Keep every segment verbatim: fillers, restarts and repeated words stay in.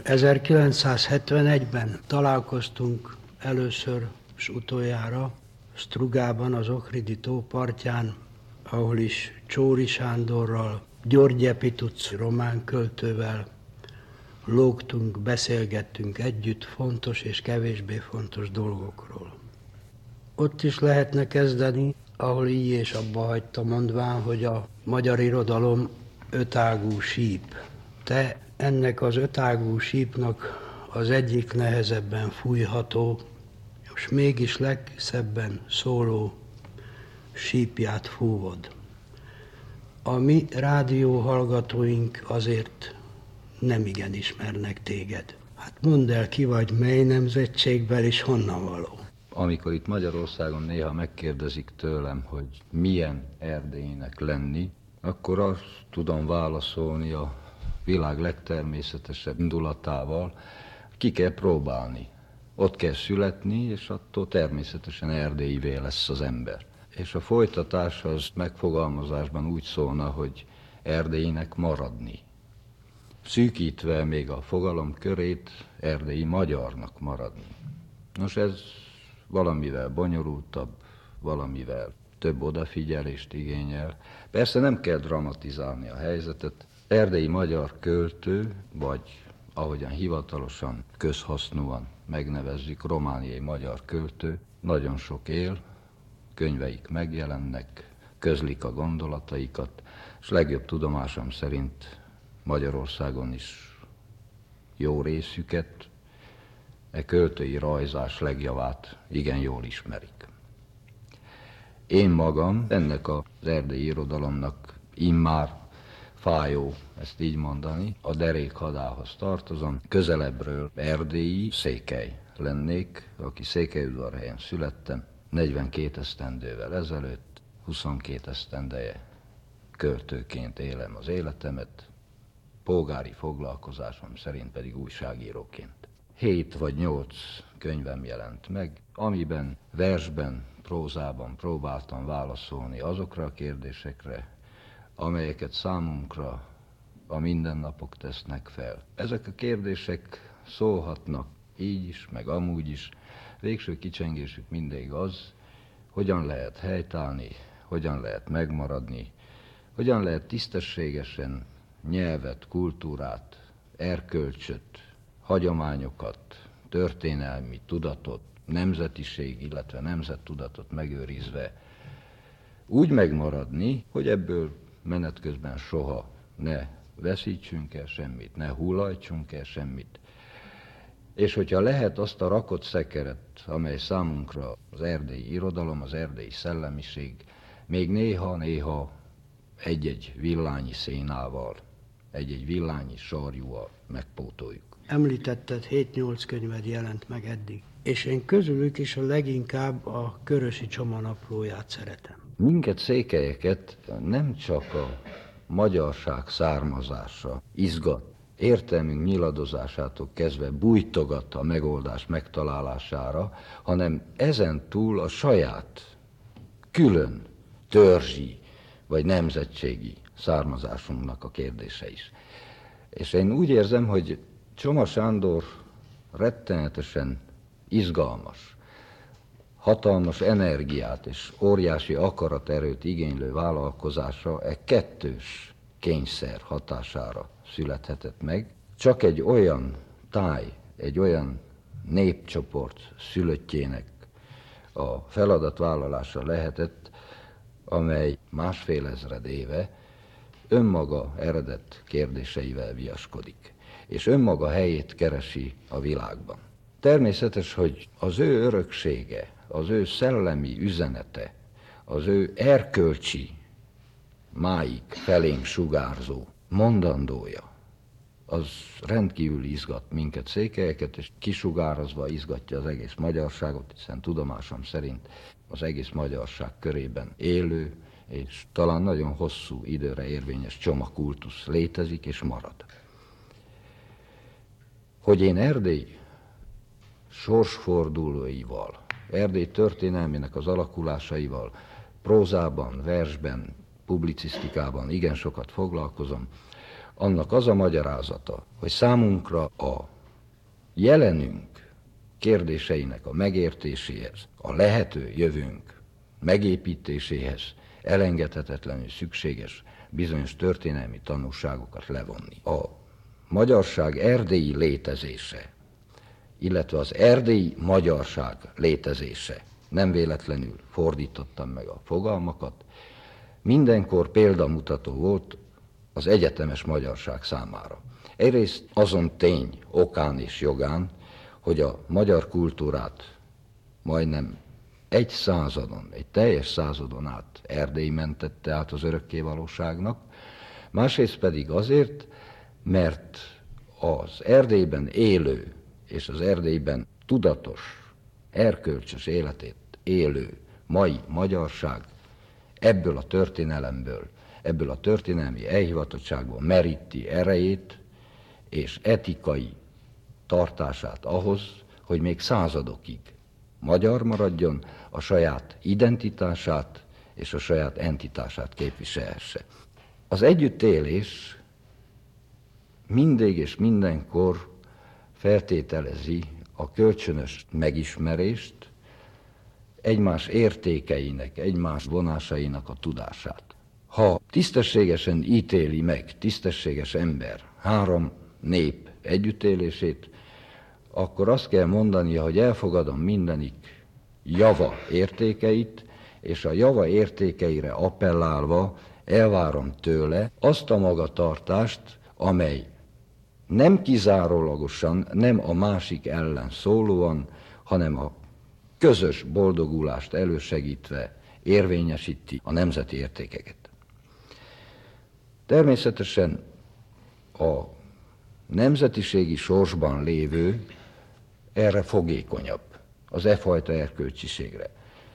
ezerkilencszázhetvenegyben találkoztunk először és utoljára Strugában, az Ohridi tó partján, ahol is Csóri Sándorral, György Epituc román költővel lógtunk, beszélgettünk együtt fontos és kevésbé fontos dolgokról. Ott is lehetne kezdeni, ahol így és abba hagyta, mondván, hogy a magyar irodalom ötágú síp. Te ennek az ötágú sípnak az egyik nehezebben fújható, és mégis legszebben szóló sípját fúvod. A mi rádióhallgatóink azért nem igen ismernek téged. Hát mondd el, ki vagy, mely nemzetségből és honnan való. Amikor itt Magyarországon néha megkérdezik tőlem, hogy milyen erdélyinek lenni, akkor azt tudom válaszolni a világ legtermészetesebb indulatával, ki kell próbálni. Ott kell születni, és attól természetesen erdélyivé lesz az ember. És a folytatás az megfogalmazásban úgy szólna, hogy erdélyinek maradni. Szűkítve még a fogalom körét, erdélyi magyarnak maradni. Nos, ez valamivel bonyolultabb, valamivel több odafigyelést igényel. Persze nem kell dramatizálni a helyzetet. Erdélyi magyar költő, vagy ahogyan hivatalosan, közhasznúan megnevezzük, romániai magyar költő, nagyon sok él, könyveik megjelennek, közlik a gondolataikat, és legjobb tudomásom szerint Magyarországon is jó részüket, e költői rajzás legjavát igen jól ismerik. Én magam ennek az erdélyi irodalomnak immár fájó, ezt így mondani, a derék hadához tartozom, közelebbről erdélyi Székely lennék, aki Székelyudvarhelyen születtem, negyvenkét esztendővel ezelőtt, huszonkét esztendeje költőként élem az életemet, polgári foglalkozásom szerint pedig újságíróként. Hét vagy nyolc könyvem jelent meg, amiben versben, prózában próbáltam válaszolni azokra a kérdésekre, amelyeket számunkra a mindennapok tesznek fel. Ezek a kérdések szólhatnak így is, meg amúgy is. Végső kicsengésük mindig az, hogyan lehet helytállni, hogyan lehet megmaradni, hogyan lehet tisztességesen nyelvet, kultúrát, erkölcsöt, hagyományokat, történelmi tudatot, nemzetiség, illetve nemzettudatot megőrizve úgy megmaradni, hogy ebből menet közben soha ne veszítsünk el semmit, ne hullajtsunk el semmit. És hogyha lehet azt a rakott szekeret, amely számunkra az erdélyi irodalom, az erdélyi szellemiség, még néha-néha egy-egy villányi szénával, egy-egy villányi sarjúval megpótoljuk. Említetted, hét-nyolc könyved jelent meg eddig, és én közülük is a leginkább a Körösi Csoma naplóját szeretem. Minket székelyeket nem csak a magyarság származása izgat, értelmünk nyiladozásától kezdve bújtogat a megoldás megtalálására, hanem ezen túl a saját külön törzsi vagy nemzetségi származásunknak a kérdése is. És én úgy érzem, hogy Csoma Sándor rettenetesen izgalmas, hatalmas energiát és óriási akaraterőt igénylő vállalkozása e kettős kényszer hatására születhetett meg. Csak egy olyan táj, egy olyan népcsoport szülöttjének a feladatvállalása lehetett, amely másfél ezred éve önmaga eredet kérdéseivel viaskodik, és önmaga helyét keresi a világban. Természetes, hogy az ő öröksége, az ő szellemi üzenete, az ő erkölcsi, máig felénk sugárzó mondandója, az rendkívül izgat minket székelyeket, és kisugárazva izgatja az egész magyarságot, hiszen tudomásom szerint az egész magyarság körében élő, és talán nagyon hosszú időre érvényes Csoma kultusz létezik és marad. Hogy én Erdély sorsfordulóival, Erdély történelmének az alakulásaival prózában, versben, publicisztikában igen sokat foglalkozom, annak az a magyarázata, hogy számunkra a jelenünk kérdéseinek a megértéséhez, a lehető jövőnk megépítéséhez elengedhetetlenül szükséges bizonyos történelmi tanulságokat levonni. A magyarság erdélyi létezése, illetve az erdélyi magyarság létezése, nem véletlenül fordítottam meg a fogalmakat, mindenkor példamutató volt az egyetemes magyarság számára. Egyrészt azon tény okán és jogán, hogy a magyar kultúrát majdnem egy századon, egy teljes századon át Erdély mentette át az örökkévalóságnak, másrészt pedig azért, mert az Erdélyben élő és az Erdélyben tudatos, erkölcsös életét élő mai magyarság ebből a történelemből, ebből a történelmi elhivatottságból meríti erejét és etikai tartását ahhoz, hogy még századokig magyar maradjon, a saját identitását és a saját entitását képviselhesse. Az együttélés mindig és mindenkor feltételezi a kölcsönös megismerést, egymás értékeinek, egymás vonásainak a tudását. Ha tisztességesen ítéli meg tisztességes ember három nép együttélését, akkor azt kell mondania, hogy elfogadom mindenik java értékeit, és a java értékeire appellálva elvárom tőle azt a magatartást, amely nem kizárólagosan, nem a másik ellen szólóan, hanem a közös boldogulást elősegítve érvényesíti a nemzeti értékeket. Természetesen a nemzetiségi sorsban lévő erre fogékonyabb, az e fajta erkölcsiségre.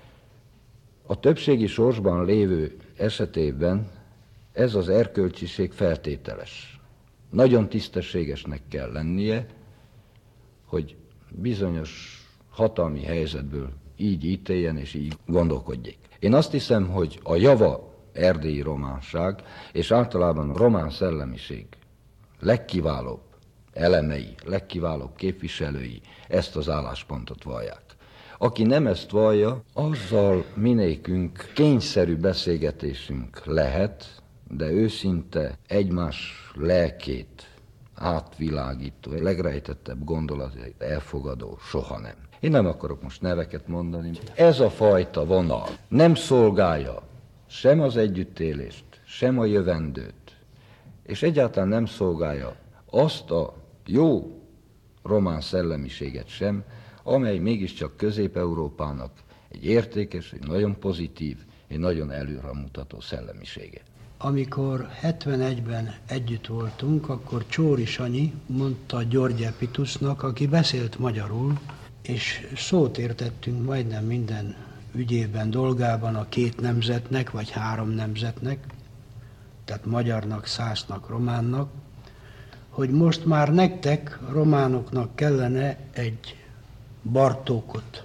A többségi sorsban lévő esetében ez az erkölcsiség feltételes. Nagyon tisztességesnek kell lennie, hogy bizonyos hatalmi helyzetből így ítéljen és így gondolkodjék. Én azt hiszem, hogy a java erdélyi románság és általában a román szellemiség legkiválóbb elemei, legkiválóbb képviselői ezt az álláspontot vallják. Aki nem ezt vallja, azzal minékünk kényszerű beszélgetésünk lehet, de őszinte egymás lelkét átvilágító, legrejtettebb gondolatait elfogadó soha nem. Én nem akarok most neveket mondani. Ez a fajta vonal nem szolgálja sem az együttélést, sem a jövendőt, és egyáltalán nem szolgálja azt a jó román szellemiséget sem, amely mégiscsak Közép-Európának egy értékes, egy nagyon pozitív, egy nagyon előremutató szellemisége. Amikor hetvenegyben együtt voltunk, akkor Csóri Sanyi mondta György Epitusznak, aki beszélt magyarul, és szót értettünk majdnem minden ügyében, dolgában a két nemzetnek, vagy három nemzetnek, tehát magyarnak, szásznak, románnak, hogy most már nektek, románoknak kellene egy Bartókot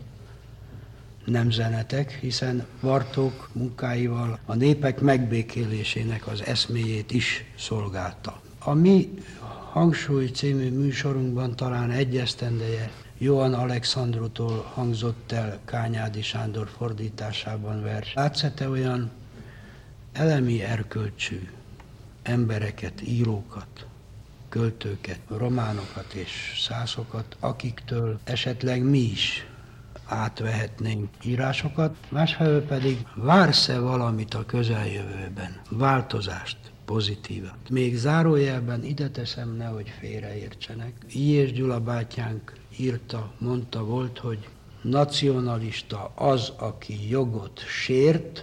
nemzenetek, hiszen Bartók munkáival a népek megbékélésének az eszméjét is szolgálta. A mi Hangsúly című műsorunkban talán egy esztendeje Johann Alexandrutól hangzott el Kányádi Sándor fordításában vers. Látsz-e olyan elemi erkölcsű embereket, írókat, költőket, románokat és szászokat, akiktől esetleg mi is átvehetnénk írásokat, másfelől pedig vársz-e valamit a közeljövőben, változást, pozitívat. Még zárójelben ide teszem, nehogy félreértsenek. Illyés Gyula bátyánk írta, mondta volt, hogy nacionalista az, aki jogot sért,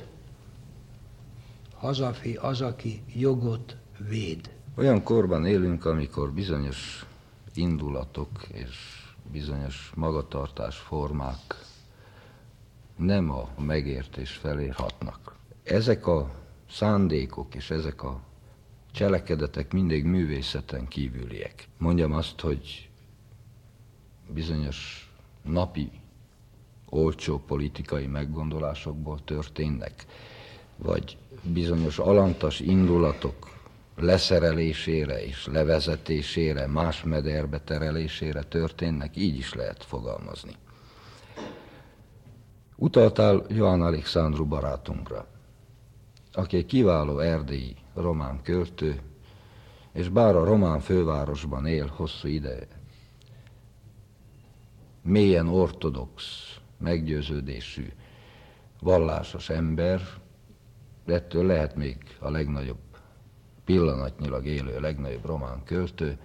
hazafi az, aki jogot véd. Olyan korban élünk, amikor bizonyos indulatok és bizonyos magatartásformák nem a megértés felé hatnak. Ezek a szándékok és ezek a cselekedetek mindig művészeten kívüliek. Mondjam azt, hogy bizonyos napi olcsó politikai meggondolásokból történnek, vagy bizonyos alantas indulatok leszerelésére és levezetésére, más mederbe terelésére történnek, így is lehet fogalmazni. Utaltál Johann Alexandru barátunkra, aki egy kiváló erdélyi román költő, és bár a román fővárosban él hosszú ideje, mélyen ortodox, meggyőződésű, vallásos ember, ettől lehet még a legnagyobb, pillanatnyilag élő legnagyobb román költő.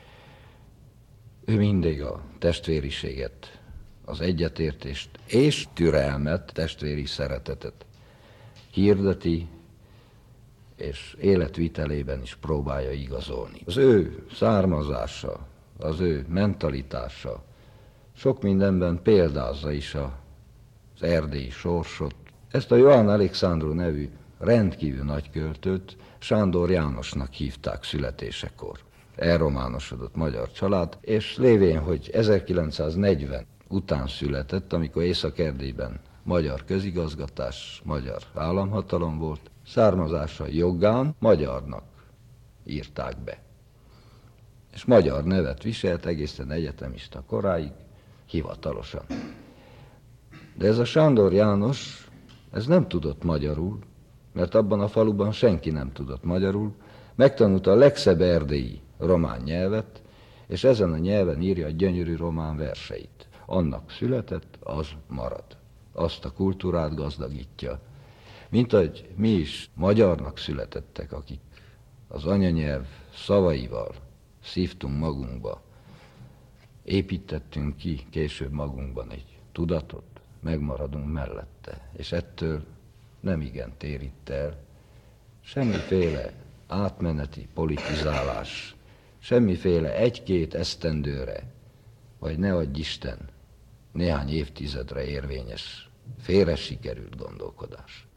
Ő mindig a testvériséget, az egyetértést és türelmet, testvéri szeretetet hirdeti, és életvitelében is próbálja igazolni. Az ő származása, az ő mentalitása sok mindenben példázza is az erdélyi sorsot. Ezt a Johann Alexandru nevű rendkívül nagy költőt Sándor Jánosnak hívták születésekor. Elrománosodott magyar család, és lévén, hogy ezerkilencszáznegyven után született, amikor Észak-Erdélyben magyar közigazgatás, magyar államhatalom volt, származása jogán magyarnak írták be. És magyar nevet viselt egészen egyetemista koráig, hivatalosan. De ez a Sándor János, ez nem tudott magyarul, mert abban a faluban senki nem tudott magyarul, megtanulta a legszebb erdélyi román nyelvet, és ezen a nyelven írja a gyönyörű román verseit. Annak született, az marad. Azt a kultúrát gazdagítja. Mint ahogy mi is magyarnak születettek, akik az anyanyelv szavaival szívtunk magunkba, építettünk ki később magunkban egy tudatot, megmaradunk mellette, és ettől nem igen térít el semmiféle átmeneti politizálás, semmiféle egy-két esztendőre, vagy ne adj Isten, néhány évtizedre érvényes, félre sikerült gondolkodás.